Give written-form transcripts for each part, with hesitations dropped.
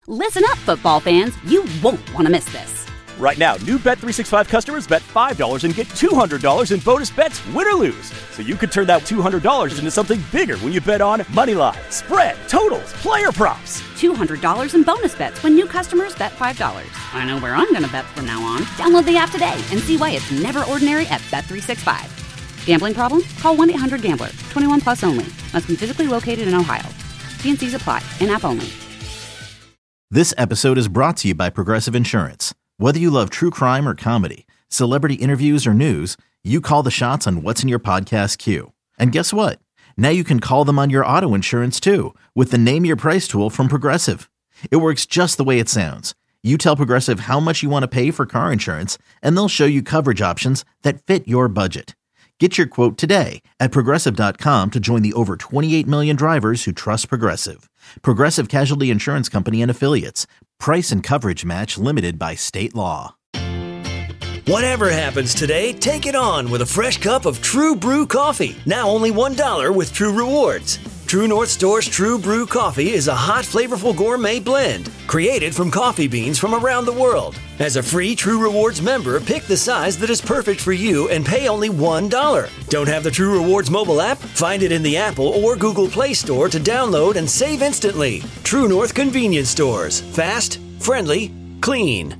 Listen up, football fans. You won't want to miss this. Right now, new Bet365 customers bet $5 and get $200 in bonus bets, win or lose. So you could turn that $200 into something bigger when you bet on moneyline, spread, totals, player props. $200 in bonus bets when new customers bet $5. I know where I'm going to bet from now on. Download the app today and see why it's never ordinary at Bet365. Gambling problem? Call 1-800-GAMBLER. 21 plus only. Must be physically located in Ohio. T&Cs apply. In-app only. This episode is brought to you by Progressive Insurance. Whether you love true crime or comedy, celebrity interviews or news, you call the shots on what's in your podcast queue. And guess what? Now you can call them on your auto insurance too with the Name Your Price tool from Progressive. It works just the way it sounds. You tell Progressive how much you want to pay for car insurance, and they'll show you coverage options that fit your budget. Get your quote today at Progressive.com to join the over 28 million drivers who trust Progressive. Progressive Casualty Insurance Company and Affiliates. Price and coverage match limited by state law. Whatever happens today, take it on with a fresh cup of True Brew coffee. Now only $1 with True Rewards. True North Store's True Brew coffee is a hot, flavorful gourmet blend created from coffee beans from around the world. As a free True Rewards member, pick the size that is perfect for you and pay only $1. Don't have the True Rewards mobile app? Find it in the Apple or Google Play Store to download and save instantly. True North Convenience Stores. Fast, friendly, clean.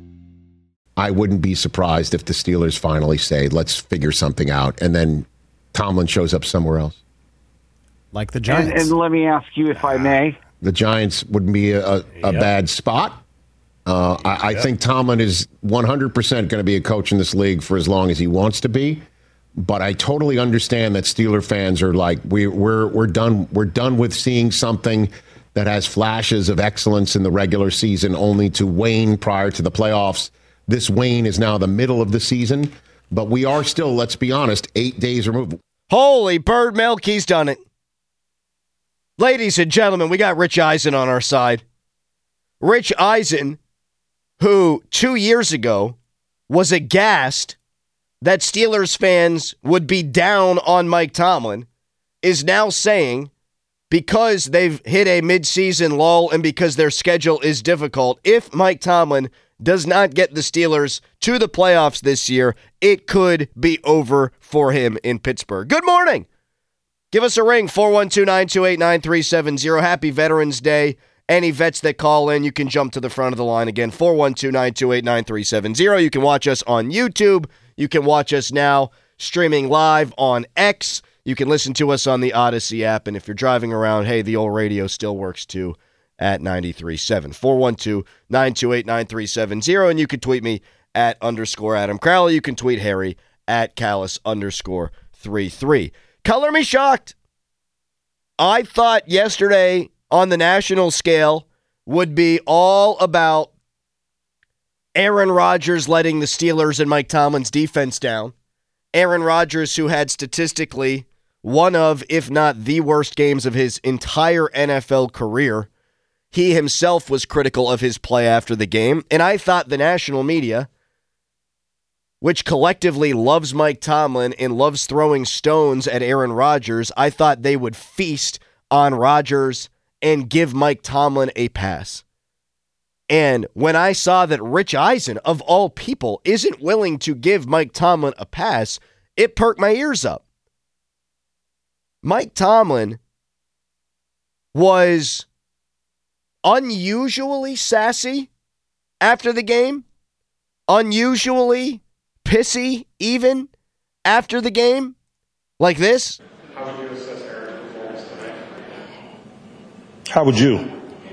I wouldn't be surprised if the Steelers finally say, let's figure something out, and then Tomlin shows up somewhere else. Like the Giants. And let me ask you, if I may. The Giants wouldn't be a bad spot. I think Tomlin is 100% going to be a coach in this league for as long as he wants to be. But I totally understand that Steeler fans are like, we're done. We're done with seeing something that has flashes of excellence in the regular season only to wane prior to the playoffs. This wane is now the middle of the season, but we are still, let's be honest, 8 days removed. Holy bird milk, he's done it. Ladies and gentlemen, we got Rich Eisen on our side. Rich Eisen, who 2 years ago was aghast that Steelers fans would be down on Mike Tomlin, is now saying, because they've hit a midseason lull and because their schedule is difficult, if Mike Tomlin does not get the Steelers to the playoffs this year, it could be over for him in Pittsburgh. Good morning. Give us a ring, 412-928-9370. Happy Veterans Day. Any vets that call in, you can jump to the front of the line again, 412-928-9370. You can watch us on YouTube. You can watch us now streaming live on X. You can listen to us on the Odyssey app. And if you're driving around, hey, the old radio still works too at 93.7. 412-928-9370. And you can tweet me at _Adam Crowley. You can tweet Harry at Callis_33. Color me shocked. I thought yesterday on the national scale would be all about Aaron Rodgers letting the Steelers and Mike Tomlin's defense down. Aaron Rodgers, who had statistically one of, if not the worst games of his entire NFL career. He himself was critical of his play after the game. And I thought the national media, which collectively loves Mike Tomlin and loves throwing stones at Aaron Rodgers, I thought they would feast on Rodgers and give Mike Tomlin a pass. And when I saw that Rich Eisen, of all people, isn't willing to give Mike Tomlin a pass, it perked my ears up. Mike Tomlin was unusually sassy after the game, unusually pissy even after the game, like this. How would you assess Aaron's performance tonight? How would you?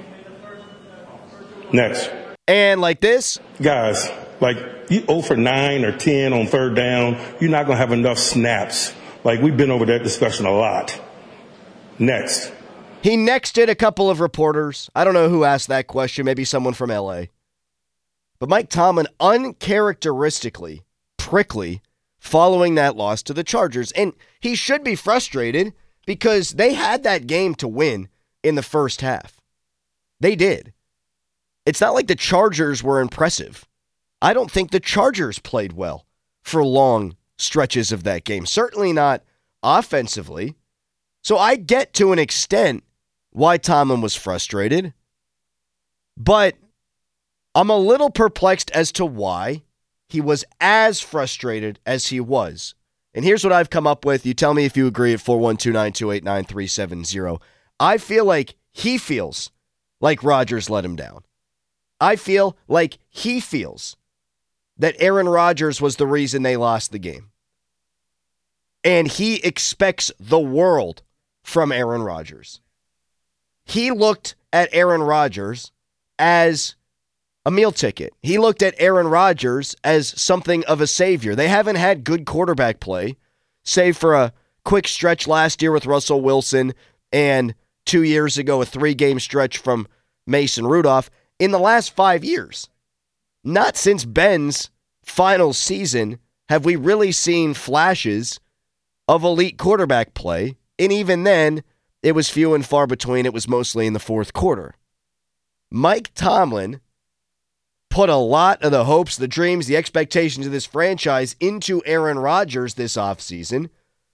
Next. And like this. Guys, like you 0 for 9 or 10 on third down, you're not going to have enough snaps. Like we've been over that discussion a lot. Next. He nexted a couple of reporters. I don't know who asked that question, maybe someone from LA. But Mike Tomlin uncharacteristically prickly following that loss to the Chargers. And he should be frustrated because they had that game to win in the first half. They did. It's not like the Chargers were impressive. I don't think the Chargers played well for long stretches of that game. Certainly not offensively. So I get to an extent why Tomlin was frustrated. But I'm a little perplexed as to why he was as frustrated as he was. And here's what I've come up with. You tell me if you agree at 412-928-9370. I feel like he feels like Rodgers let him down. I feel like he feels that Aaron Rodgers was the reason they lost the game. And he expects the world from Aaron Rodgers. He looked at Aaron Rodgers as a meal ticket. He looked at Aaron Rodgers as something of a savior. They haven't had good quarterback play, save for a quick stretch last year with Russell Wilson and 2 years ago a 3-game stretch from Mason Rudolph. In the last 5 years, not since Ben's final season have we really seen flashes of elite quarterback play. And even then, it was few and far between. It was mostly in the fourth quarter. Mike Tomlin put a lot of the hopes, the dreams, the expectations of this franchise into Aaron Rodgers this offseason.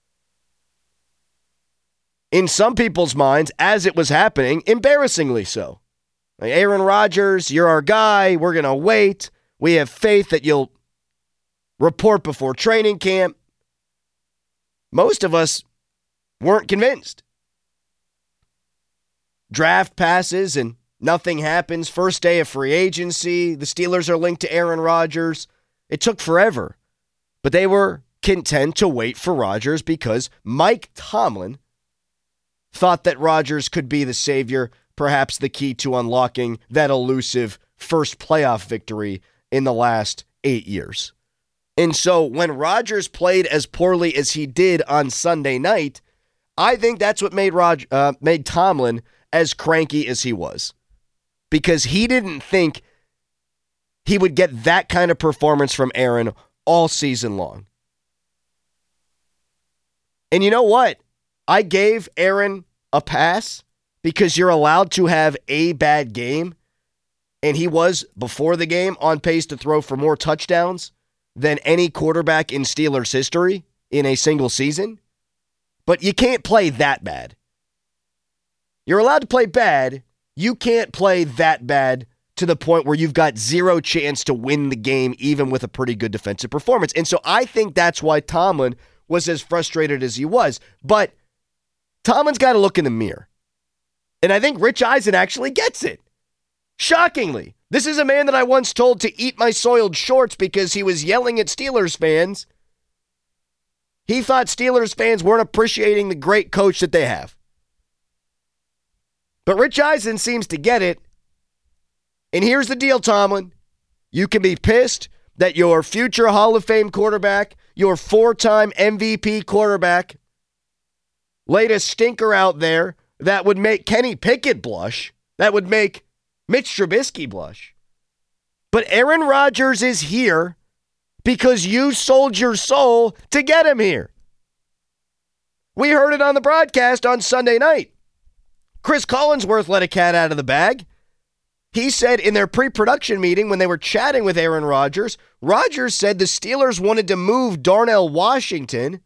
In some people's minds, as it was happening, embarrassingly so. Like, Aaron Rodgers, you're our guy. We're going to wait. We have faith that you'll report before training camp. Most of us weren't convinced. Draft passes and nothing happens. First day of free agency. The Steelers are linked to Aaron Rodgers. It took forever. But they were content to wait for Rodgers because Mike Tomlin thought that Rodgers could be the savior, perhaps the key to unlocking that elusive first playoff victory in the last 8 years. And so when Rodgers played as poorly as he did on Sunday night, I think that's what made Tomlin as cranky as he was. Because he didn't think he would get that kind of performance from Aaron all season long. And you know what? I gave Aaron a pass because you're allowed to have a bad game. And he was, before the game, on pace to throw for more touchdowns than any quarterback in Steelers history in a single season. But you can't play that bad. You're allowed to play bad. You can't play that bad to the point where you've got zero chance to win the game, even with a pretty good defensive performance. And so I think that's why Tomlin was as frustrated as he was. But Tomlin's got to look in the mirror. And I think Rich Eisen actually gets it. Shockingly. This is a man that I once told to eat my soiled shorts because he was yelling at Steelers fans. He thought Steelers fans weren't appreciating the great coach that they have. But Rich Eisen seems to get it. And here's the deal, Tomlin. You can be pissed that your future Hall of Fame quarterback, your 4-time MVP quarterback, laid a stinker out there that would make Kenny Pickett blush, that would make Mitch Trubisky blush. But Aaron Rodgers is here because you sold your soul to get him here. We heard it on the broadcast on Sunday night. Chris Collinsworth let a cat out of the bag. He said in their pre-production meeting when they were chatting with Aaron Rodgers, Rodgers said the Steelers wanted to move Darnell Washington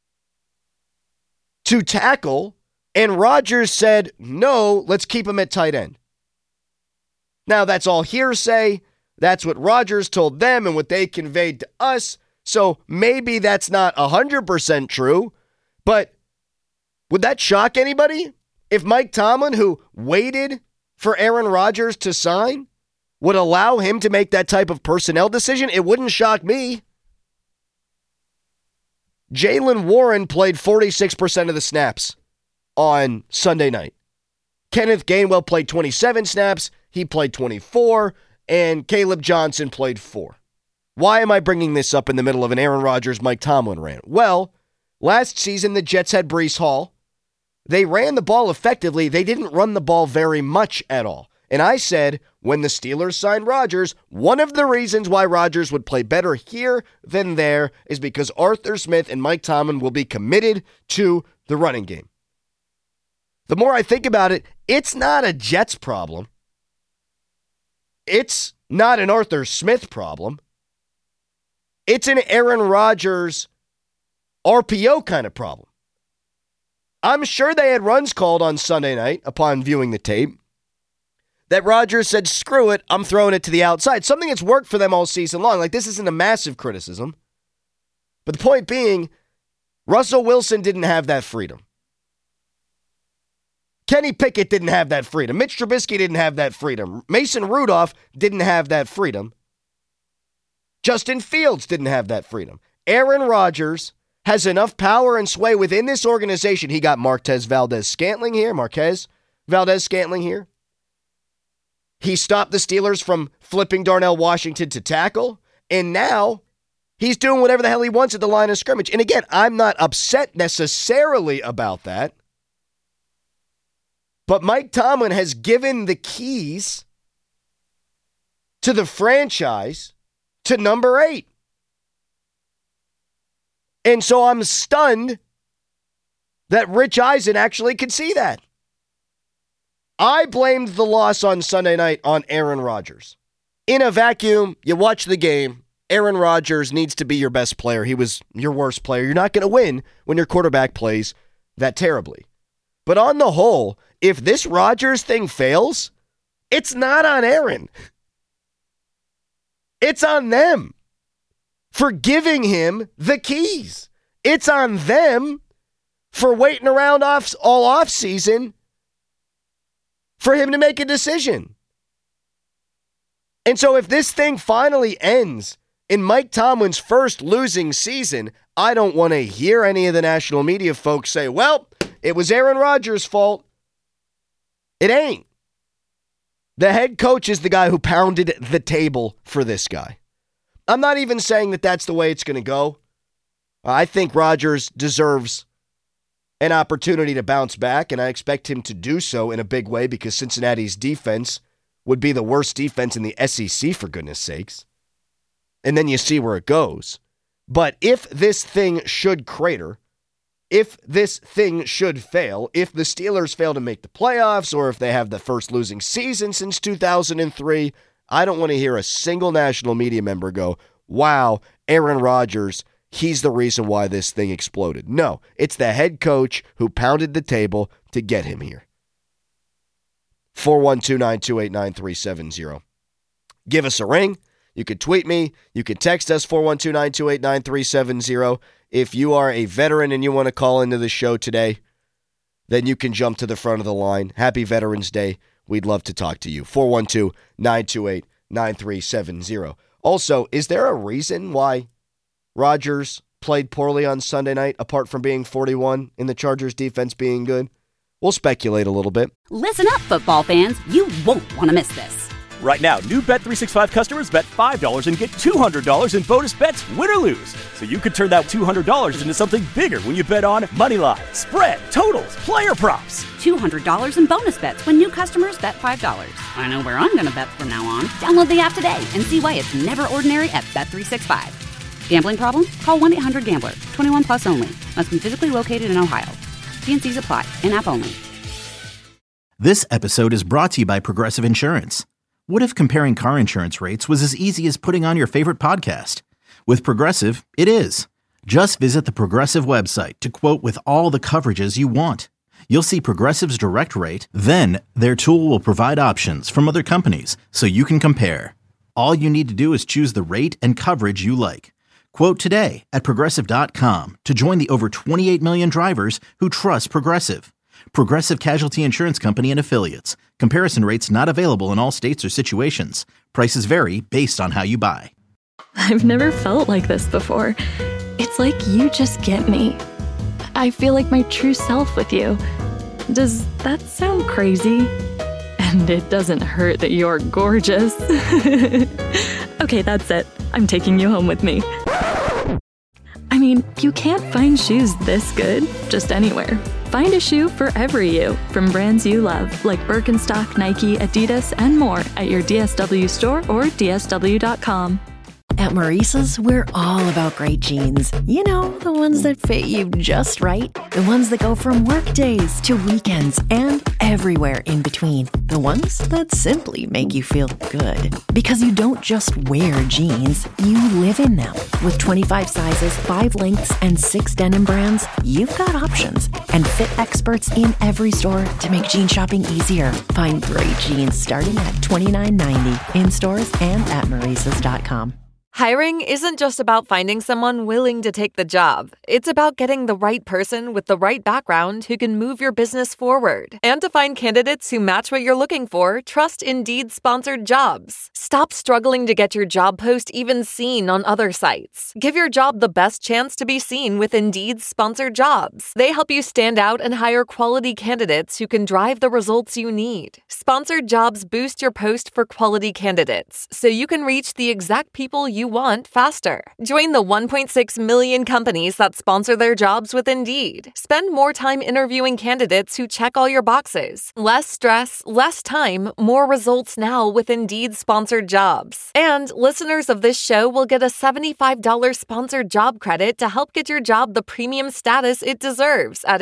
to tackle, and Rodgers said, no, let's keep him at tight end. Now, that's all hearsay. That's what Rodgers told them and what they conveyed to us. So maybe that's not 100% true, but would that shock anybody? If Mike Tomlin, who waited for Aaron Rodgers to sign, would allow him to make that type of personnel decision, it wouldn't shock me. Jaylen Warren played 46% of the snaps on Sunday night. Kenneth Gainwell played 27 snaps. He played 24, and Caleb Johnson played 4. Why am I bringing this up in the middle of an Aaron Rodgers, Mike Tomlin rant? Well, last season the Jets had Breece Hall. They ran the ball effectively. They didn't run the ball very much at all. And I said, when the Steelers signed Rodgers, one of the reasons why Rodgers would play better here than there is because Arthur Smith and Mike Tomlin will be committed to the running game. The more I think about it, it's not a Jets problem. It's not an Arthur Smith problem. It's an Aaron Rodgers RPO kind of problem. I'm sure they had runs called on Sunday night upon viewing the tape. that Rodgers said, screw it, I'm throwing it to the outside. Something that's worked for them all season long. Like, this isn't a massive criticism. But the point being, Russell Wilson didn't have that freedom. Kenny Pickett didn't have that freedom. Mitch Trubisky didn't have that freedom. Mason Rudolph didn't have that freedom. Justin Fields didn't have that freedom. Aaron Rodgers has enough power and sway within this organization. He got Marquez Valdez-Scantling here. He stopped the Steelers from flipping Darnell Washington to tackle. And now he's doing whatever the hell he wants at the line of scrimmage. And again, I'm not upset necessarily about that. But Mike Tomlin has given the keys to the franchise to number 8. And so I'm stunned that Rich Eisen actually could see that. I blamed the loss on Sunday night on Aaron Rodgers. In a vacuum, you watch the game, Aaron Rodgers needs to be your best player. He was your worst player. You're not going to win when your quarterback plays that terribly. But on the whole, if this Rodgers thing fails, it's not on Aaron. It's on them for giving him the keys. It's on them for waiting around all offseason for him to make a decision. And so if this thing finally ends in Mike Tomlin's first losing season, I don't want to hear any of the national media folks say, well, it was Aaron Rodgers' fault. It ain't. The head coach is the guy who pounded the table for this guy. I'm not even saying that that's the way it's going to go. I think Rodgers deserves an opportunity to bounce back, and I expect him to do so in a big way because Cincinnati's defense would be the worst defense in the SEC, for goodness sakes. And then you see where it goes. But if this thing should crater, if this thing should fail, if the Steelers fail to make the playoffs, or if they have the first losing season since 2003, I don't want to hear a single national media member go, wow, Aaron Rodgers, he's the reason why this thing exploded. No, it's the head coach who pounded the table to get him here. 412-928-9370. Give us a ring. You could tweet me. You could text us, 412-928-9370. If you are a veteran and you want to call into the show today, then you can jump to the front of the line. Happy Veterans Day. We'd love to talk to you. 412-928-9370. Also, is there a reason why Rodgers played poorly on Sunday night, apart from being 41 and the Chargers defense being good? We'll speculate a little bit. Listen up, football fans. You won't want to miss this. Right now, new Bet365 customers bet $5 and get $200 in bonus bets, win or lose. So you could turn that $200 into something bigger when you bet on Moneyline, spread, totals, player props. $200 in bonus bets when new customers bet $5. I know where I'm going to bet from now on. Download the app today and see why it's never ordinary at Bet365. Gambling problem? Call 1-800-GAMBLER. 21 plus only. Must be physically located in Ohio. T&Cs apply. In-app only. This episode is brought to you by Progressive Insurance. What if comparing car insurance rates was as easy as putting on your favorite podcast? With Progressive, it is. Just visit the Progressive website to quote with all the coverages you want. You'll see Progressive's direct rate, then their tool will provide options from other companies so you can compare. All you need to do is choose the rate and coverage you like. Quote today at Progressive.com to join the over 28 million drivers who trust Progressive. Progressive Casualty Insurance Company and Affiliates. Comparison rates not available in all states or situations. Prices vary based on how you buy. I've never felt like this before. It's like you just get me. I feel like my true self with you. Does that sound crazy? And it doesn't hurt that you're gorgeous. Okay, that's it. I'm taking you home with me. I mean, you can't find shoes this good just anywhere. Find a shoe for every you from brands you love, like Birkenstock, Nike, Adidas, and more at your DSW store or DSW.com. At Maurice's, we're all about great jeans. You know, the ones that fit you just right. The ones that go from work days to weekends and everywhere in between. The ones that simply make you feel good. Because you don't just wear jeans, you live in them. With 25 sizes, 5 lengths, and 6 denim brands, you've got options. And fit experts in every store to make jean shopping easier. Find great jeans starting at $29.90 in stores and at Maurice's.com. Hiring isn't just about finding someone willing to take the job. It's about getting the right person with the right background who can move your business forward. And to find candidates who match what you're looking for, trust Indeed-sponsored jobs. Stop struggling to get your job post even seen on other sites. Give your job the best chance to be seen with Indeed-sponsored jobs. They help you stand out and hire quality candidates who can drive the results you need. Sponsored jobs boost your post for quality candidates, so you can reach the exact people you want faster. Join the 1.6 million companies that sponsor their jobs with Indeed. Spend more time interviewing candidates who check all your boxes. Less stress, less time, more results now with Indeed-sponsored jobs. And listeners of this show will get a $75 sponsored job credit to help get your job the premium status it deserves at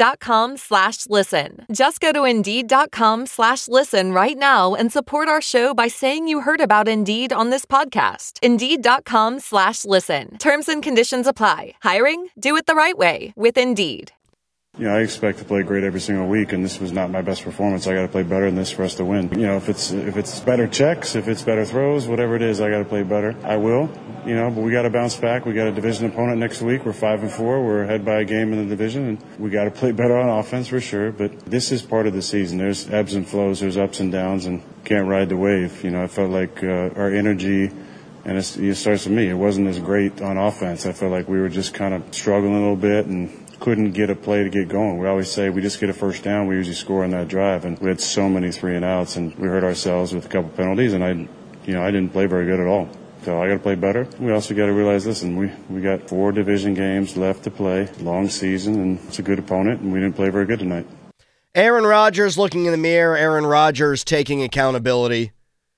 Indeed.com/listen. Just go to Indeed.com/listen right now and support our show by saying you heard about Indeed on this podcast. Indeed.com/listen. Terms and conditions apply. Hiring? Do it the right way with Indeed. I expect to play great every single week, and this was not my best performance. I got to play better than this for us to win. If it's better checks, if it's better throws, whatever it is, I got to play better. I will, but we got to bounce back. We got a division opponent next week. We're 5-4. We're ahead by a game in the division, and we got to play better on offense for sure. But this is part of the season. There's ebbs and flows. There's ups and downs, and can't ride the wave. I felt like our energy. And it starts with me. It wasn't as great on offense. I felt like we were just kind of struggling a little bit and couldn't get a play to get going. We always say we just get a first down, we usually score on that drive. And we had so many 3-and-outs, and we hurt ourselves with a couple penalties. And I didn't play very good at all. So I got to play better. We also got to realize, listen, we got 4 division games left to play, long season, and it's a good opponent, and we didn't play very good tonight. Aaron Rodgers looking in the mirror. Aaron Rodgers taking accountability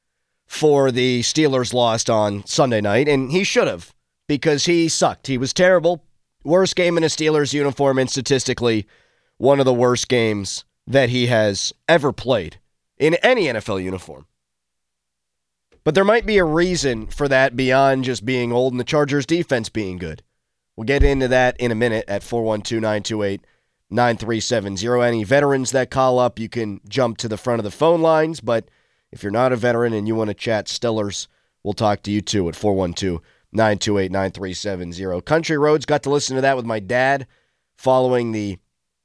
for the Steelers lost on Sunday night, and he should have, because he sucked. He was terrible. Worst game in a Steelers uniform, and statistically, one of the worst games that he has ever played in any NFL uniform. But there might be a reason for that beyond just being old and the Chargers' defense being good. We'll get into that in a minute at 412-928-9370. Any veterans that call up, you can jump to the front of the phone lines, but if you're not a veteran and you want to chat Steelers, we'll talk to you too at 412-928-9370. Country Roads, got to listen to that with my dad following the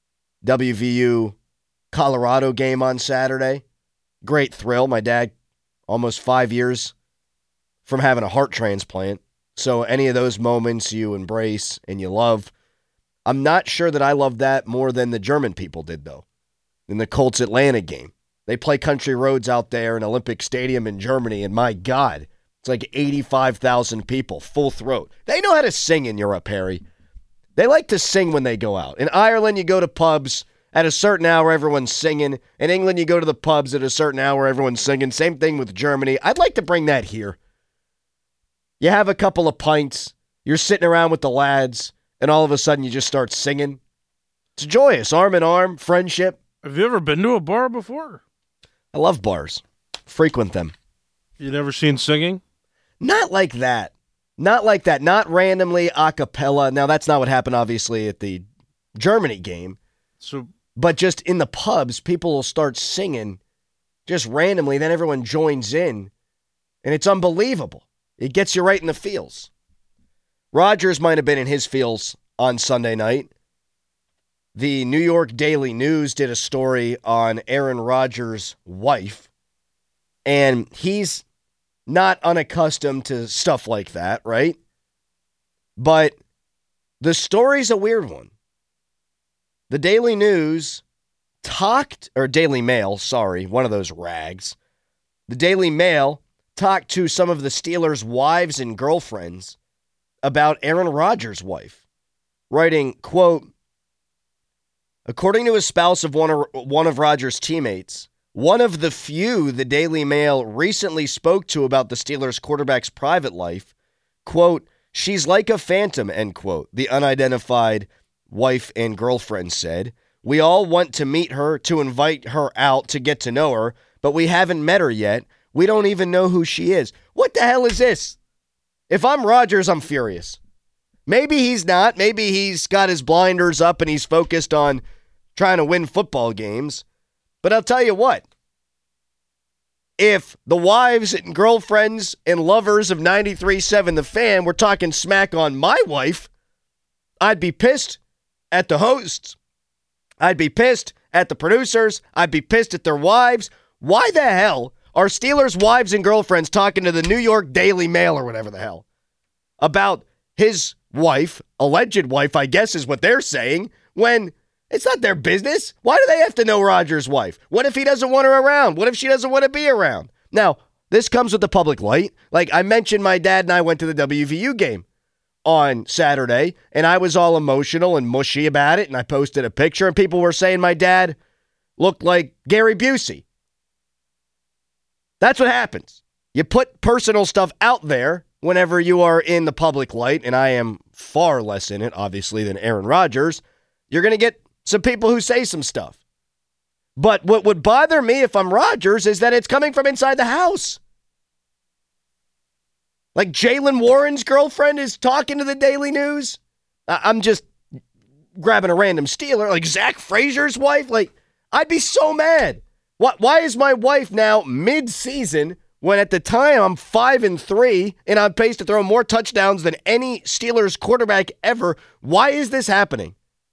WVU Colorado game on Saturday. Great thrill. My dad, almost 5 years from having a heart transplant. So any of those moments you embrace and you love. I'm not sure that I love that more than the German people did, though, in the Colts-Atlanta game. They play Country Roads out there in Olympic Stadium in Germany, and my God, it's like 85,000 people, full throat. They know how to sing in Europe, Harry. They like to sing when they go out. In Ireland, you go to pubs at a certain hour, everyone's singing. In England, you go to the pubs at a certain hour, everyone's singing. Same thing with Germany. I'd like to bring that here. You have a couple of pints, you're sitting around with the lads, and all of a sudden you just start singing. It's joyous, arm in arm, friendship. Have you ever been to a bar before? I love bars. Frequent them. You never seen singing? Not like that. Not like that. Not randomly a cappella. Now, that's not what happened, obviously, at the Germany game. But just in the pubs, people will start singing just randomly. Then everyone joins in. And it's unbelievable. It gets you right in the feels. Rodgers might have been in his feels on Sunday night. The New York Daily News did a story on Aaron Rodgers' wife, and he's not unaccustomed to stuff like that, right? But the story's a weird one. The Daily News Daily Mail, one of those rags. The Daily Mail talked to some of the Steelers' wives and girlfriends about Aaron Rodgers' wife, writing, quote, according to a spouse of one of Rodgers' teammates, one of the few the Daily Mail recently spoke to about the Steelers' quarterback's private life, quote, she's like a phantom, end quote, the unidentified wife and girlfriend said. We all want to meet her, to invite her out, to get to know her, but we haven't met her yet. We don't even know who she is. What the hell is this? If I'm Rodgers, I'm furious. Maybe he's not. Maybe he's got his blinders up and he's focused on trying to win football games. But I'll tell you what. If the wives and girlfriends and lovers of 93.7 The Fan were talking smack on my wife, I'd be pissed at the hosts. I'd be pissed at the producers. I'd be pissed at their wives. Why the hell are Steelers' wives and girlfriends talking to the New York Daily Mail or whatever the hell about his wife, alleged wife, I guess is what they're saying, when it's not their business? Why do they have to know Rodgers' wife? What if he doesn't want her around? What if she doesn't want to be around? Now, this comes with the public light. Like I mentioned, my dad and I went to the WVU game on Saturday, and I was all emotional and mushy about it, and I posted a picture, and people were saying my dad looked like Gary Busey. That's what happens. You put personal stuff out there whenever you are in the public light, and I am far less in it, obviously, than Aaron Rodgers. You're going to get some people who say some stuff. But what would bother me if I'm Rodgers is that it's coming from inside the house. Like Jaylen Warren's girlfriend is talking to the Daily News. I'm just grabbing a random Steeler. Like Zach Frazier's wife. Like, I'd be so mad. Why is my wife now mid-season when at the time I'm 5-3 and on pace to throw more touchdowns than any Steelers quarterback ever? Why is this happening?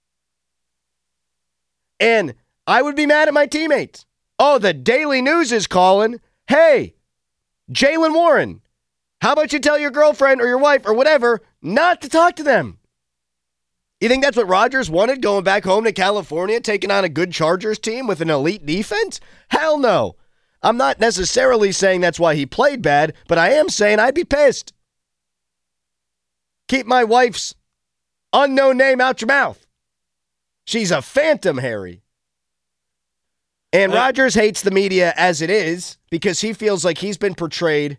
And I would be mad at my teammates. Oh, the Daily News is calling. Hey, Jaylen Warren, how about you tell your girlfriend or your wife or whatever not to talk to them? You think that's what Rodgers wanted, going back home to California, taking on a good Chargers team with an elite defense? Hell no. I'm not necessarily saying that's why he played bad, but I am saying I'd be pissed. Keep my wife's unknown name out your mouth. She's a phantom, Harry. And Rodgers hates the media as it is because he feels like he's been portrayed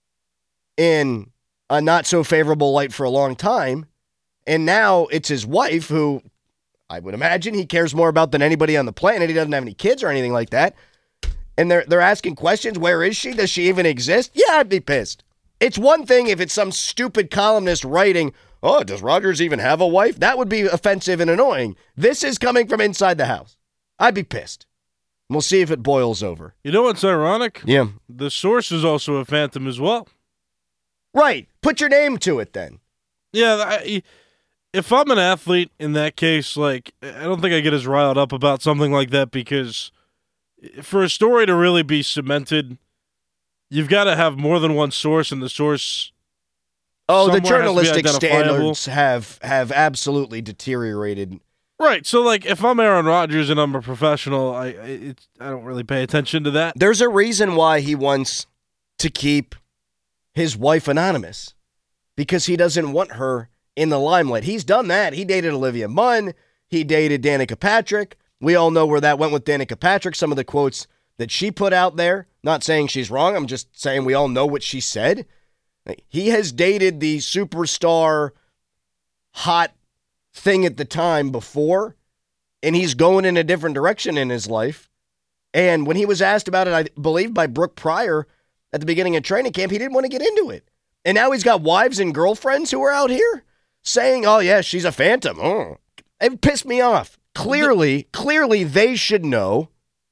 in a not so favorable light for a long time. And now it's his wife who I would imagine he cares more about than anybody on the planet. He doesn't have any kids or anything like that. And they're asking questions. Where is she? Does she even exist? Yeah, I'd be pissed. It's one thing if it's some stupid columnist writing, oh, does Rodgers even have a wife? That would be offensive and annoying. This is coming from inside the house. I'd be pissed. We'll see if it boils over. You know what's ironic? Yeah. The source is also a phantom as well. Right. Put your name to it then. Yeah, if I'm an athlete in that case, like, I don't think I get as riled up about something like that because for a story to really be cemented, you've got to have more than one source, and the source. Oh, the journalistic standards have absolutely deteriorated. Right. So, like, if I'm Aaron Rodgers and I'm a professional, I don't really pay attention to that. There's a reason why he wants to keep his wife anonymous, because he doesn't want her in the limelight. He's done that. He dated Olivia Munn. He dated Danica Patrick. We all know where that went with Danica Patrick, some of the quotes that she put out there. Not saying she's wrong. I'm just saying we all know what she said. He has dated the superstar hot thing at the time before, and he's going in a different direction in his life. And when he was asked about it, I believe by Brooke Pryor at the beginning of training camp, he didn't want to get into it. And now he's got wives and girlfriends who are out here saying, oh, yeah, she's a phantom. Oh. It pissed me off. Clearly, they should know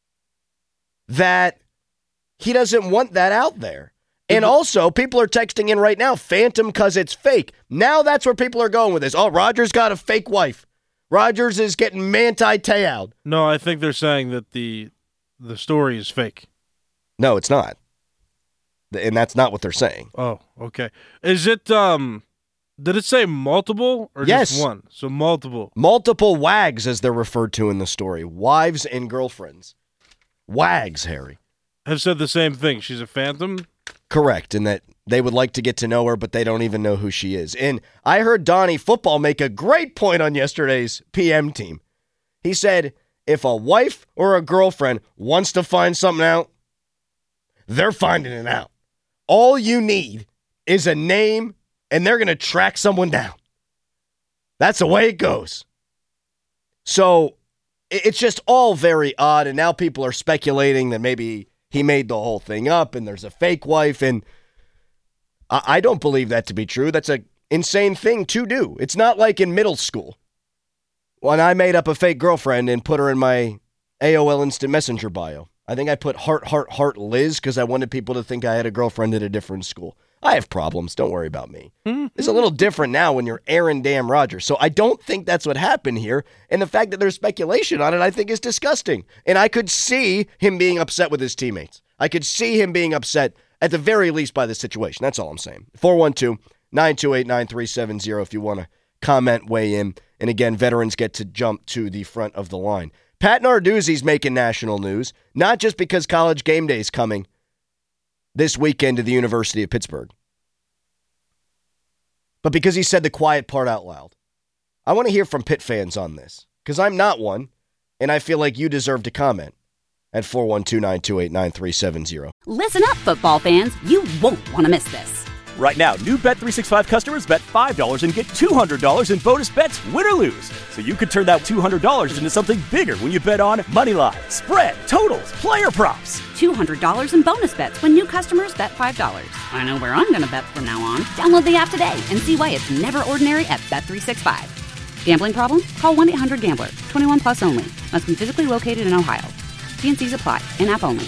that he doesn't want that out there. And also, people are texting in right now, phantom because it's fake. Now that's where people are going with this. Oh, Rodgers got a fake wife. Rodgers is getting Manti-Te'd. No, I think they're saying that the story is fake. No, it's not. And that's not what they're saying. Oh, okay. Is it, did it say multiple or yes. just one? So multiple. Multiple wags, as they're referred to in the story. Wives and girlfriends. Wags, Harry. Have said the same thing. She's a phantom? Correct, in that they would like to get to know her, but they don't even know who she is. And I heard Donnie Football make a great point on yesterday's PM team. He said, if a wife or a girlfriend wants to find something out, they're finding it out. All you need is a name and they're going to track someone down. That's the way it goes. So it's just all very odd, and now people are speculating that maybe he made the whole thing up and there's a fake wife, and I don't believe that to be true. That's an insane thing to do. It's not like in middle school when I made up a fake girlfriend and put her in my AOL Instant Messenger bio. I think I put heart Liz because I wanted people to think I had a girlfriend at a different school. I have problems. Don't worry about me. It's a little different now when you're Aaron Damn Rodgers. So I don't think that's what happened here. And the fact that there's speculation on it, I think is disgusting. And I could see him being upset with his teammates. I could see him being upset at the very least by the situation. That's all I'm saying. 412-928-9370 if you want to comment, weigh in. And again, veterans get to jump to the front of the line. Pat Narduzzi's making national news, not just because College Game Day is coming this weekend to the University of Pittsburgh, but because he said the quiet part out loud. I want to hear from Pitt fans on this, because I'm not one, and I feel like you deserve to comment at 412-928-9370. Listen up, football fans. You won't want to miss this. Right now, new Bet365 customers bet $5 and get $200 in bonus bets, win or lose. So you could turn that $200 into something bigger when you bet on moneyline, spread, totals, player props. $200 in bonus bets when new customers bet $5. I know where I'm going to bet from now on. Download the app today and see why it's never ordinary at Bet365. Gambling problem? Call 1-800-GAMBLER. 21 plus only. Must be physically located in Ohio. T&Cs apply. In-app only.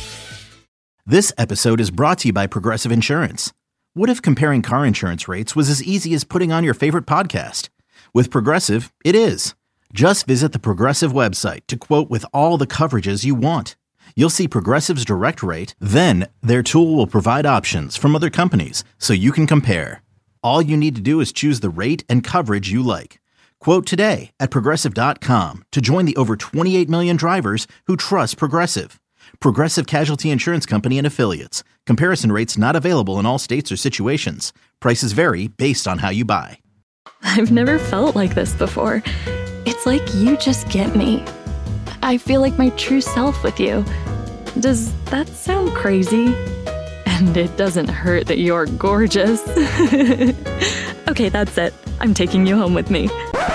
This episode is brought to you by Progressive Insurance. What if comparing car insurance rates was as easy as putting on your favorite podcast? With Progressive, it is. Just visit the Progressive website to quote with all the coverages you want. You'll see Progressive's direct rate, then their tool will provide options from other companies so you can compare. All you need to do is choose the rate and coverage you like. Quote today at Progressive.com to join the over 28 million drivers who trust Progressive. Progressive Casualty Insurance Company and Affiliates. Comparison rates not available in all states or situations. Prices vary based on how you buy. I've never felt like this before. It's like you just get me. I feel like my true self with you. Does that sound crazy? And it doesn't hurt that you're gorgeous. Okay, that's it. I'm taking you home with me.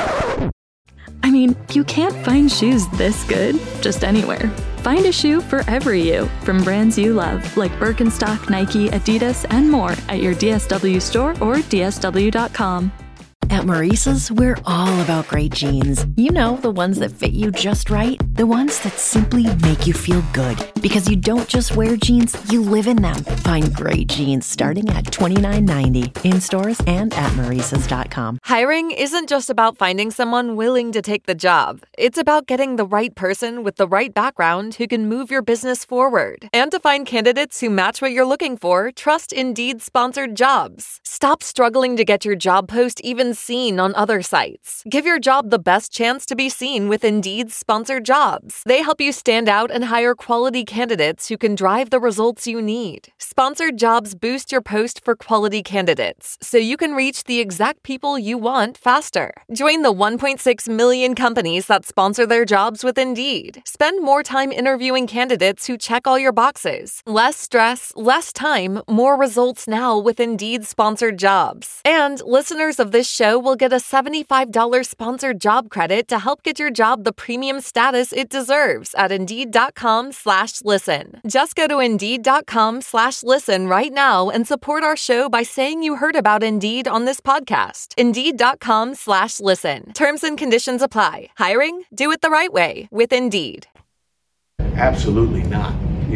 I mean, you can't find shoes this good just anywhere. Find a shoe for every you, from brands you love, like Birkenstock, Nike, Adidas, and more at your DSW store or DSW.com. At Maurice's, we're all about great jeans. You know, the ones that fit you just right. The ones that simply make you feel good. Because you don't just wear jeans, you live in them. Find great jeans starting at $29.90 in stores and at Maurice's.com. Hiring isn't just about finding someone willing to take the job. It's about getting the right person with the right background who can move your business forward. And to find candidates who match what you're looking for, trust Indeed sponsored jobs. Stop struggling to get your job post even seen on other sites. Give your job the best chance to be seen with Indeed's sponsored jobs. They help you stand out and hire quality candidates who can drive the results you need. Sponsored jobs boost your post for quality candidates, so you can reach the exact people you want faster. Join the 1.6 million companies that sponsor their jobs with Indeed. Spend more time interviewing candidates who check all your boxes. Less stress, less time, more results now with Indeed sponsored jobs. And listeners of this show will get a $75 sponsored job credit to help get your job the premium status it deserves at Indeed.com/listen. Just go to Indeed.com/listen right now and support our show by saying you heard about Indeed on this podcast. Indeed.com/listen. Terms and conditions apply. Hiring? Do it the right way with Indeed. Absolutely not.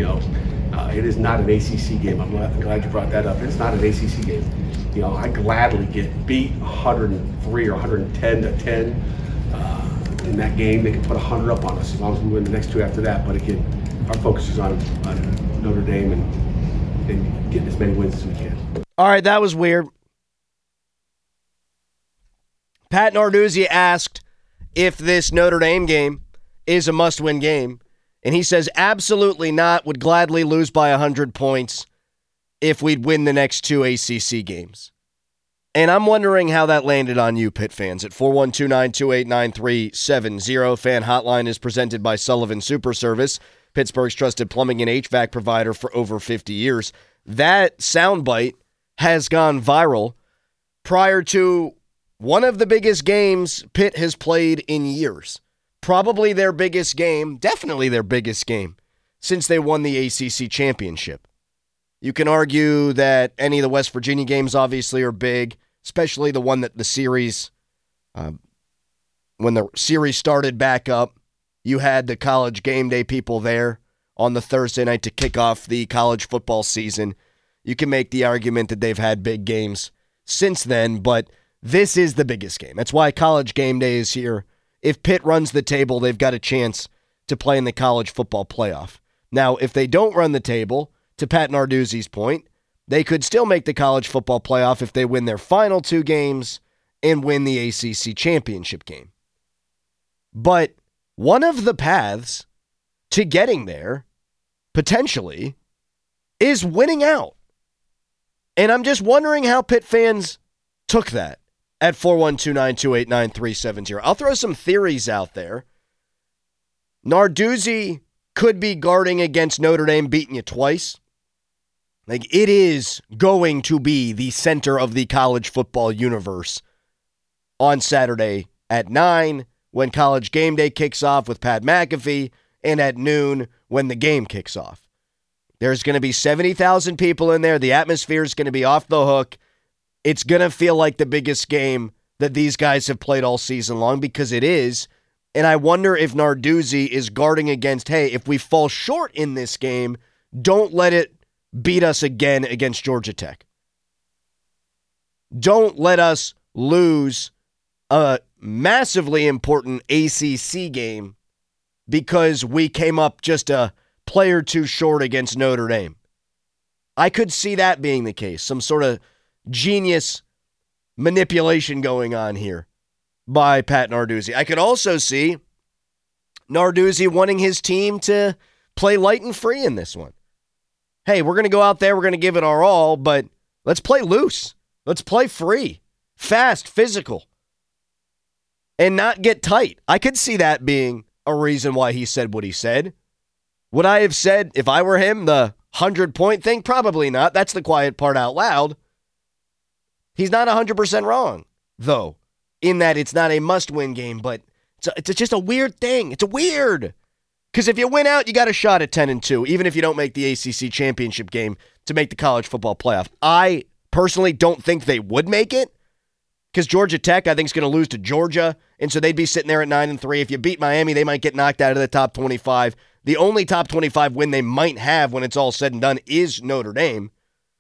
It is not an ACC game. I'm glad you brought that up. It's not an ACC game. I gladly get beat 103 or 110 to 10 in that game. They can put 100 up on us as long as we win the next two after that. But again, our focus is on Notre Dame and getting as many wins as we can. All right, that was weird. Pat Narduzzi asked if this Notre Dame game is a must-win game. And he says, absolutely not, would gladly lose by 100 points if we'd win the next two ACC games. And I'm wondering how that landed on you, Pitt fans. At 412-928-9370. Fan Hotline is presented by Sullivan Super Service, Pittsburgh's trusted plumbing and HVAC provider for over 50 years. That soundbite has gone viral prior to one of the biggest games Pitt has played in years. Probably their biggest game, definitely their biggest game, since they won the ACC championship. You can argue that any of the West Virginia games obviously are big, especially the one that the series, when the series started back up, you had the College Game Day people there on the Thursday night to kick off the college football season. You can make the argument that they've had big games since then, but this is the biggest game. That's why College Game Day is here. If Pitt runs the table, they've got a chance to play in the college football playoff. Now, if they don't run the table, to Pat Narduzzi's point, they could still make the college football playoff if they win their final 2 games and win the ACC championship game. But one of the paths to getting there, potentially, is winning out. And I'm just wondering how Pitt fans took that at 412-928-9370. I'll throw some theories out there. Narduzzi could be guarding against Notre Dame beating you twice. Like, it is going to be the center of the college football universe on Saturday at 9 when College Game Day kicks off with Pat McAfee and at noon when the game kicks off. There's going to be 70,000 people in there. The atmosphere is going to be off the hook. It's going to feel like the biggest game that these guys have played all season long, because it is. And I wonder if Narduzzi is guarding against, hey, if we fall short in this game, don't let it beat us again against Georgia Tech. Don't let us lose a massively important ACC game because we came up just a play or two short against Notre Dame. I could see that being the case. Some sort of genius manipulation going on here by Pat Narduzzi. I could also see Narduzzi wanting his team to play light and free in this one. Hey, we're going to go out there, we're going to give it our all, but let's play loose. Let's play free, fast, physical, and not get tight. I could see that being a reason why he said what he said. Would I have said, if I were him, the 100-point thing? Probably not. That's the quiet part out loud. He's not 100% wrong, though, in that it's not a must-win game, but it's just a weird thing. It's a weird. Because if you win out, you got a shot at 10-2, even if you don't make the ACC championship game to make the college football playoff. I personally don't think they would make it, because Georgia Tech, I think, is going to lose to Georgia, and so they'd be sitting there at 9-3. If you beat Miami, they might get knocked out of the top 25. The only top 25 win they might have when it's all said and done is Notre Dame.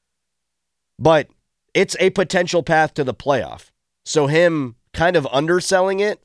But it's a potential path to the playoff. So him kind of underselling it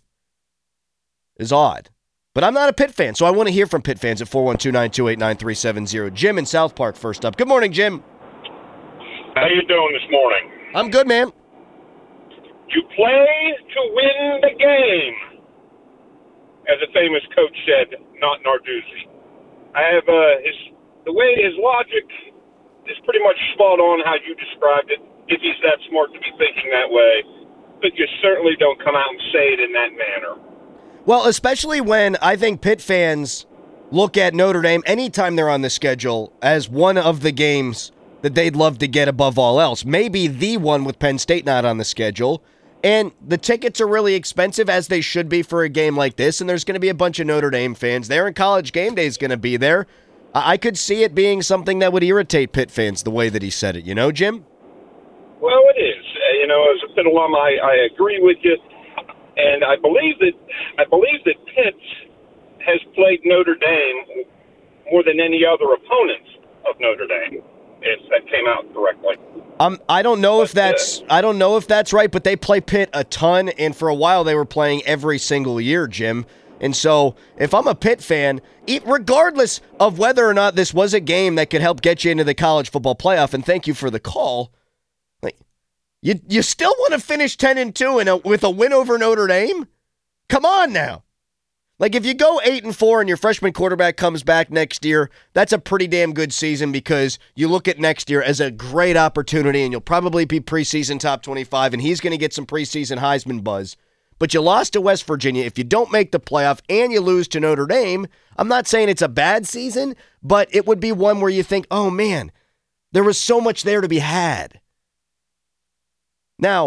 is odd. But I'm not a Pitt fan, so I want to hear from Pitt fans at 412-928-9370. Jim in South Park first up. Good morning, Jim. How you doing this morning? I'm good, man. You play to win the game, as a famous coach said, not Narduzzi. I have the way his logic is pretty much spot on how you described it, if he's that smart to be thinking that way. But you certainly don't come out and say it in that manner. Well, especially when I think Pitt fans look at Notre Dame anytime they're on the schedule as one of the games that they'd love to get above all else. Maybe the one with Penn State not on the schedule. And the tickets are really expensive, as they should be for a game like this, and there's going to be a bunch of Notre Dame fans there, and College Game Day is going to be there. I could see it being something that would irritate Pitt fans the way that he said it. You know, Jim? Well, it is. As a Pitt alum, I agree with you. And I believe that Pitt has played Notre Dame more than any other opponent of Notre Dame, if that came out correctly. I don't know if that's right, but they play Pitt a ton, and for a while they were playing every single year, Jim. And so if I'm a Pitt fan, regardless of whether or not this was a game that could help get you into the college football playoff, and thank you for the call, like you still want to finish 10-2 with a win over Notre Dame? Come on now. Like, if you go 8-4 and your freshman quarterback comes back next year, that's a pretty damn good season, because you look at next year as a great opportunity, and you'll probably be preseason top 25, and he's going to get some preseason Heisman buzz. But you lost to West Virginia. If you don't make the playoff and you lose to Notre Dame, I'm not saying it's a bad season, but it would be one where you think, oh man, there was so much there to be had. Now,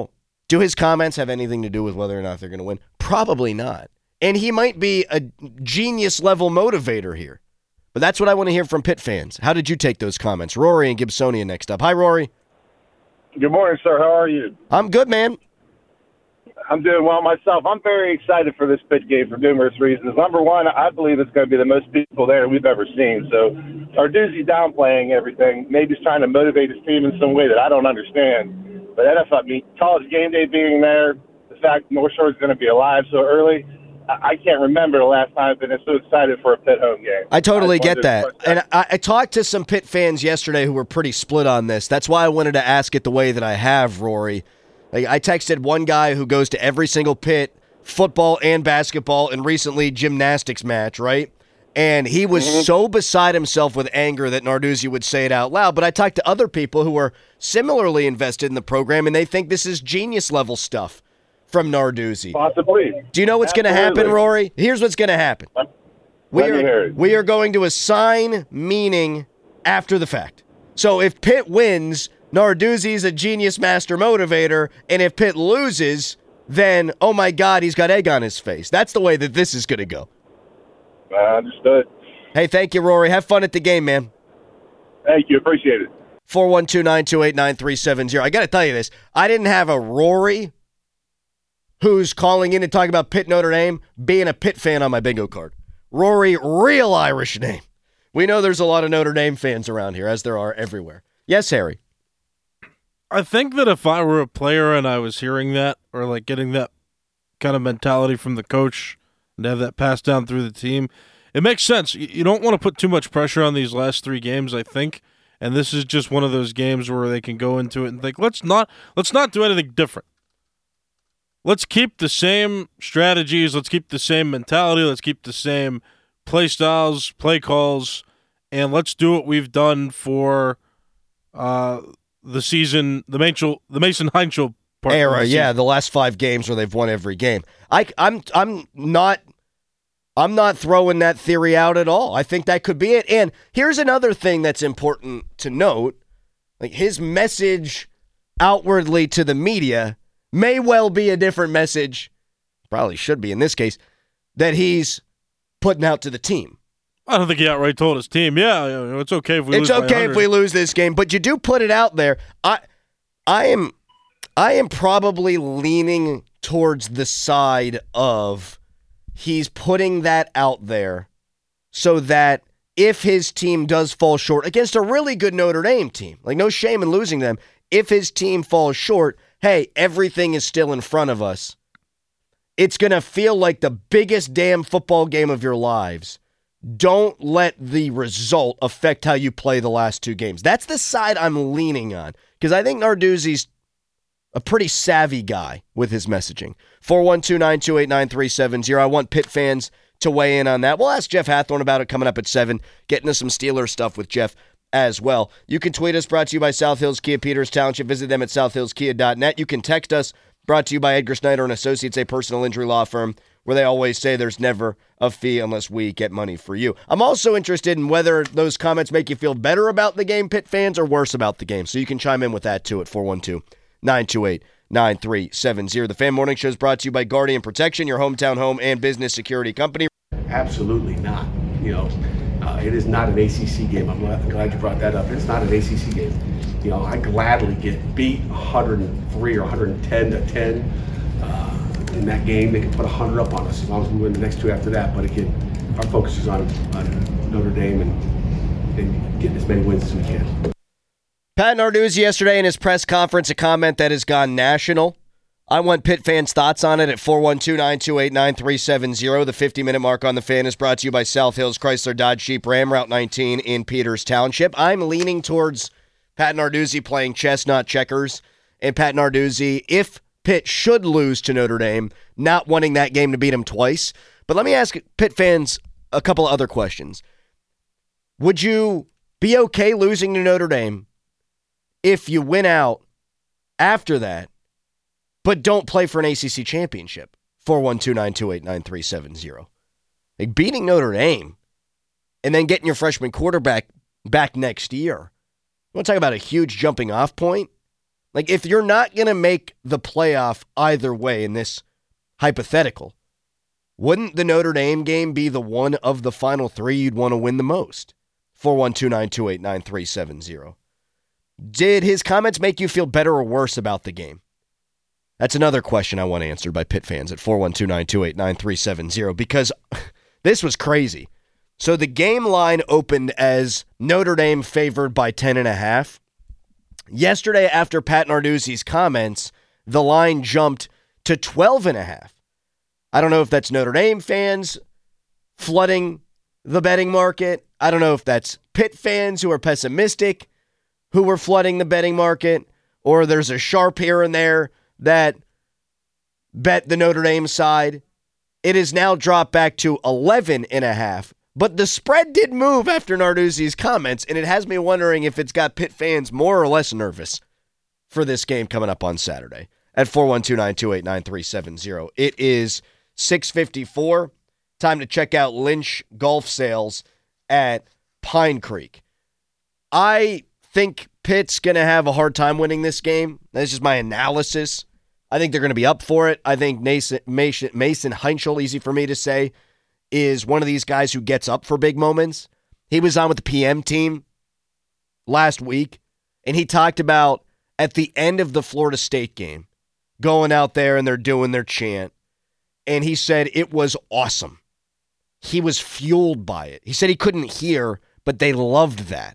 Do his comments have anything to do with whether or not they're going to win? Probably not. And he might be a genius-level motivator here. But that's what I want to hear from Pitt fans. How did you take those comments? Rory and Gibsonia next up. Hi, Rory. Good morning, sir. How are you? I'm good, man. I'm doing well myself. I'm very excited for this Pitt game for numerous reasons. Number one, I believe it's going to be the most people there we've ever seen. So Narduzzi downplaying everything, maybe he's trying to motivate his team in some way that I don't understand. But college game day being there, the fact North Shore is going to be alive so early, I can't remember the last time I've been so excited for a Pitt home game. I totally get that. And I talked to some Pitt fans yesterday who were pretty split on this. That's why I wanted to ask it the way that I have, Rory. Like, I texted one guy who goes to every single Pitt football and basketball and recently gymnastics match, right? And he was so beside himself with anger that Narduzzi would say it out loud. But I talked to other people who are similarly invested in the program, and they think this is genius-level stuff from Narduzzi. Possibly. Do you know what's going to happen, Rory? Here's what's going to happen. We are going to assign meaning after the fact. So if Pitt wins, Narduzzi's a genius master motivator, and if Pitt loses, then, oh my God, he's got egg on his face. That's the way that this is going to go. Understood. Hey, thank you, Rory. Have fun at the game, man. Thank you. Appreciate it. 412-928-9370. I got to tell you this. I didn't have a Rory who's calling in and talking about Pitt Notre Dame being a Pitt fan on my bingo card. Rory, real Irish name. We know there's a lot of Notre Dame fans around here, as there are everywhere. Yes, Harry. I think that if I were a player and I was hearing that, or like getting that kind of mentality from the coach and have that passed down through the team, it makes sense. You don't want to put too much pressure on these last 3 games, I think, and this is just one of those games where they can go into it and think, let's not do anything different. Let's keep the same strategies, let's keep the same mentality, let's keep the same play styles, play calls, and let's do what we've done for the season, the Mason Heinzel part era. Yeah, the last 5 games where they've won every game. I'm not throwing that theory out at all. I think that could be it. And here's another thing that's important to note. Like, his message outwardly to the media may well be a different message, probably should be in this case, that he's putting out to the team. I don't think he outright told his team, it's okay if we lose. It's okay if we lose this game, but you do put it out there. I am probably leaning towards the side of he's putting that out there so that if his team does fall short against a really good Notre Dame team, like no shame in losing them, if his team falls short, hey, everything is still in front of us. It's going to feel like the biggest damn football game of your lives. Don't let the result affect how you play the last 2 games. That's the side I'm leaning on, because I think Narduzzi's a pretty savvy guy with his messaging. 412-928-9370. I want Pitt fans to weigh in on that. We'll ask Jeff Hathorn about it coming up at 7, getting to some Steelers stuff with Jeff as well. You can tweet us, brought to you by South Hills Kia Peters Township. Visit them at southhillskia.net. You can text us, brought to you by Edgar Snyder and Associates, a personal injury law firm, where they always say there's never a fee unless we get money for you. I'm also interested in whether those comments make you feel better about the game, Pitt fans, or worse about the game. So you can chime in with that, too, at 412-928-9370. The Fan Morning Show is brought to you by Guardian Protection, your hometown home and business security company. Absolutely not. It is not an ACC game. I'm glad you brought that up. It's not an ACC game. I gladly get beat 103 or 110 to 10 in that game. They can put 100 up on us as long as we win the next 2 after that. But again, our focus is on Notre Dame and getting as many wins as we can. Pat Narduzzi yesterday in his press conference, a comment that has gone national. I want Pitt fans' thoughts on it at 412-928-9370. The 50-minute mark on the Fan is brought to you by South Hills Chrysler Dodge Jeep Ram, Route 19 in Peters Township. I'm leaning towards Pat Narduzzi playing chess, not checkers. And Pat Narduzzi, if Pitt should lose to Notre Dame, not wanting that game to beat him twice. But let me ask Pitt fans a couple of other questions. Would you be okay losing to Notre Dame if you win out after that, but don't play for an ACC championship? 412-928-9370. Like, beating Notre Dame and then getting your freshman quarterback back next year. You want to talk about a huge jumping off point? Like, if you're not going to make the playoff either way in this hypothetical, wouldn't the Notre Dame game be the one of the final three you'd want to win the most? 412-928-9370. Did his comments make you feel better or worse about the game? That's another question I want answered by Pitt fans at 412-928-9370, because this was crazy. So the game line opened as Notre Dame favored by 10.5. Yesterday, after Pat Narduzzi's comments, the line jumped to 12.5. I don't know if that's Notre Dame fans flooding the betting market. I don't know if that's Pitt fans who are pessimistic who were flooding the betting market, or there's a sharp here and there that bet the Notre Dame side. It is now dropped back to 11.5. But the spread did move after Narduzzi's comments, and it has me wondering if it's got Pitt fans more or less nervous for this game coming up on Saturday at 412-928-9370. It is 6:54. Time to check out Lynch Golf Sales at Pine Creek. I think Pitt's going to have a hard time winning this game. That's just my analysis. I think they're going to be up for it. I think Mason Heinchel, easy for me to say, is one of these guys who gets up for big moments. He was on with the PM team last week, and he talked about at the end of the Florida State game, going out there and they're doing their chant, and he said it was awesome. He was fueled by it. He said he couldn't hear, but they loved that.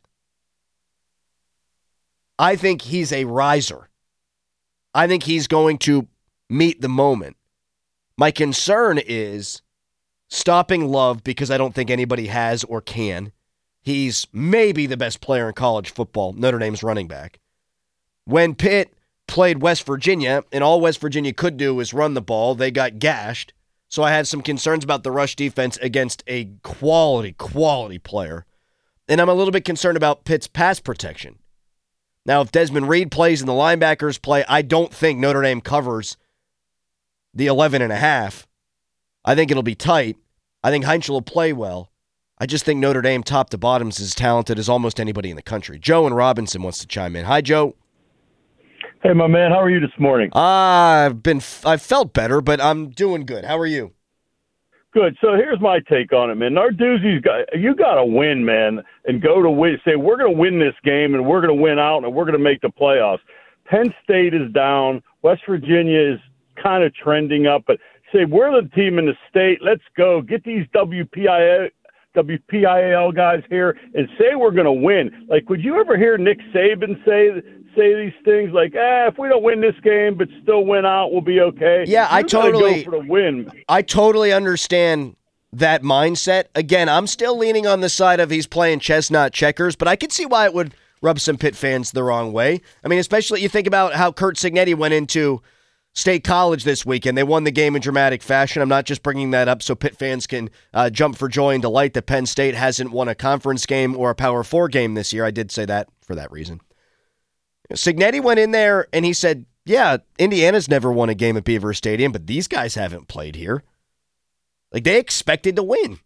I think he's a riser. I think he's going to meet the moment. My concern is stopping Love, because I don't think anybody has or can. He's maybe the best player in college football, Notre Dame's running back. When Pitt played West Virginia, and all West Virginia could do was run the ball, they got gashed. So I had some concerns about the rush defense against a quality player. And I'm a little bit concerned about Pitt's pass protection. Now, if Desmond Reed plays and the linebackers play, I don't think Notre Dame covers the 11.5. I think it'll be tight. I think Heinchel will play well. I just think Notre Dame, top to bottom, is as talented as almost anybody in the country. Joe in Robinson wants to chime in. Hi, Joe. Hey, my man. How are you this morning? I've felt better, but I'm doing good. How are you? Good. So here's my take on it, man. Narduzzi's you got to win, man, and go to win. Say we're going to win this game, and we're going to win out, and we're going to make the playoffs. Penn State is down. West Virginia is kind of trending up, but say we're the team in the state. Let's go get these WPIAL guys here and say we're going to win. Like, would you ever hear Nick Saban say these things like, if we don't win this game but still win out, we'll be okay? Yeah, I totally go for the win. I totally understand that mindset. Again, I'm still leaning on the side of he's playing chess, not checkers, but I could see why it would rub some Pitt fans the wrong way. I mean, especially you think about how Curt Cignetti went into State College this weekend. They won the game in dramatic fashion. I'm not just bringing that up so Pitt fans can jump for joy and delight that Penn State hasn't won a conference game or a Power 4 game this year. I did say that for that reason. Cignetti went in there and he said, yeah, Indiana's never won a game at Beaver Stadium, but these guys haven't played here. Like, they expected to win.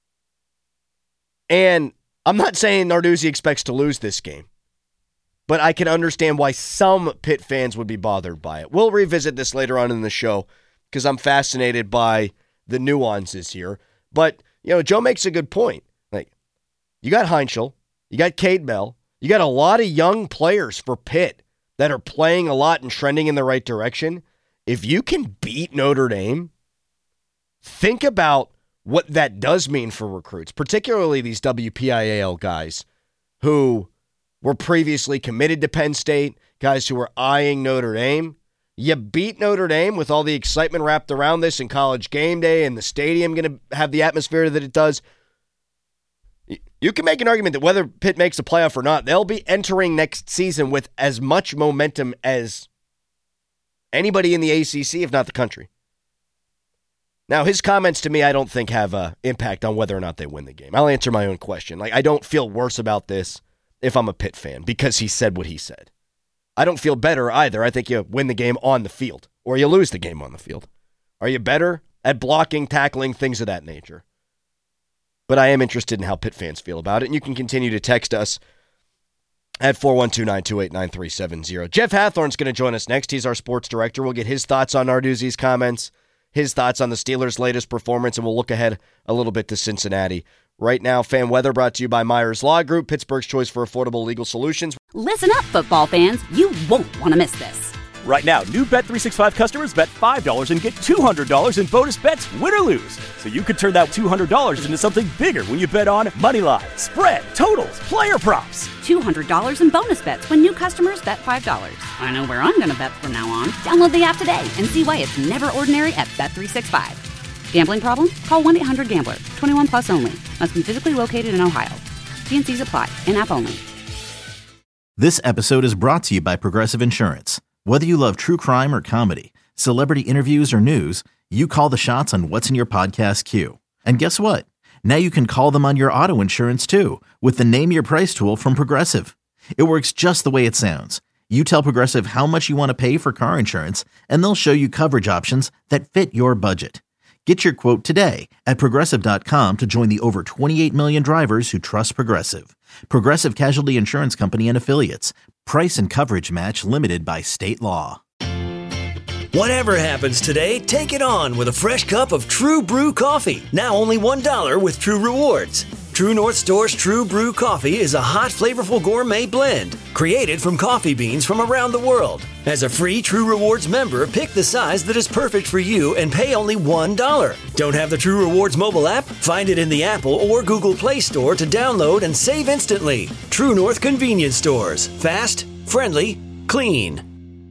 And I'm not saying Narduzzi expects to lose this game, but I can understand why some Pitt fans would be bothered by it. We'll revisit this later on in the show because I'm fascinated by the nuances here. But, Joe makes a good point. Like, you got Heinchel, you got Cade Bell, you got a lot of young players for Pitt that are playing a lot and trending in the right direction. If you can beat Notre Dame, think about what that does mean for recruits, particularly these WPIAL guys who were previously committed to Penn State, guys who were eyeing Notre Dame. You beat Notre Dame with all the excitement wrapped around this in College Game Day and the stadium going to have the atmosphere that it does. You can make an argument that whether Pitt makes a playoff or not, they'll be entering next season with as much momentum as anybody in the ACC, if not the country. Now, his comments to me, I don't think have an impact on whether or not they win the game. I'll answer my own question. Like, I don't feel worse about this if I'm a Pitt fan because he said what he said. I don't feel better either. I think you win the game on the field or you lose the game on the field. Are you better at blocking, tackling, things of that nature? But I am interested in how Pitt fans feel about it, and you can continue to text us at 412-928-9370. Jeff Hathorn's going to join us next. He's our sports director. We'll get his thoughts on Narduzzi's comments, his thoughts on the Steelers' latest performance, and we'll look ahead a little bit to Cincinnati. Right now, fan weather brought to you by Myers Law Group, Pittsburgh's choice for affordable legal solutions. Listen up, football fans. You won't want to miss this. Right now, new Bet365 customers bet $5 and get $200 in bonus bets, win or lose. So you could turn that $200 into something bigger when you bet on Moneyline, spread, totals, player props. $200 in bonus bets when new customers bet $5. I know where I'm going to bet from now on. Download the app today and see why it's never ordinary at Bet365. Gambling problem? Call 1-800-GAMBLER. 21 plus only. Must be physically located in Ohio. T&Cs apply. In-app only. This episode is brought to you by Progressive Insurance. Whether you love true crime or comedy, celebrity interviews or news, you call the shots on what's in your podcast queue. And guess what? Now you can call them on your auto insurance too with the Name Your Price tool from Progressive. It works just the way it sounds. You tell Progressive how much you want to pay for car insurance, and they'll show you coverage options that fit your budget. Get your quote today at Progressive.com to join the over 28 million drivers who trust Progressive. Progressive Casualty Insurance Company and Affiliates. Price and coverage match limited by state law. Whatever happens today, take it on with a fresh cup of True Brew coffee. Now only $1 with True Rewards. True North Store's True Brew coffee is a hot, flavorful gourmet blend created from coffee beans from around the world. As a free True Rewards member, pick the size that is perfect for you and pay only $1. Don't have the True Rewards mobile app? Find it in the Apple or Google Play Store to download and save instantly. True North Convenience Stores. Fast, friendly, clean.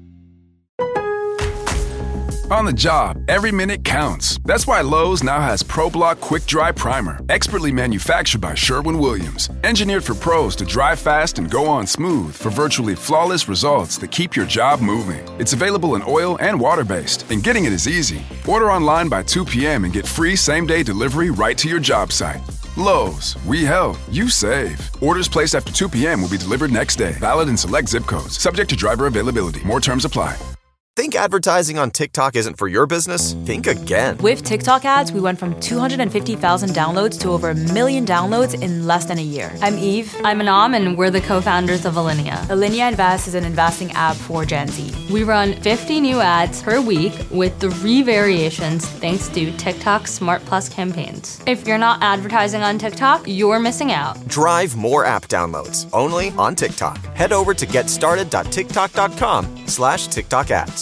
On the job, every minute counts. That's why Lowe's now has ProBlock Quick Dry Primer, expertly manufactured by Sherwin-Williams. Engineered for pros to dry fast and go on smooth for virtually flawless results that keep your job moving. It's available in oil and water-based, and getting it is easy. Order online by 2 p.m. and get free same-day delivery right to your job site. Lowe's, we help, you save. Orders placed after 2 p.m. will be delivered next day. Valid in select zip codes. Subject to driver availability. More terms apply. Think advertising on TikTok isn't for your business? Think again. With TikTok ads, we went from 250,000 downloads to over 1 million downloads in less than a year. I'm Eve. I'm Anam, and we're the co-founders of Alinea. Alinea Invest is an investing app for Gen Z. We run 50 new ads per week with 3 variations thanks to TikTok Smart Plus campaigns. If you're not advertising on TikTok, you're missing out. Drive more app downloads only on TikTok. Head over to getstarted.tiktok.com/TikTok ads.